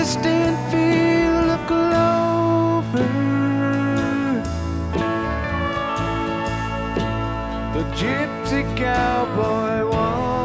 distant field of clover. The gypsy cowboy won.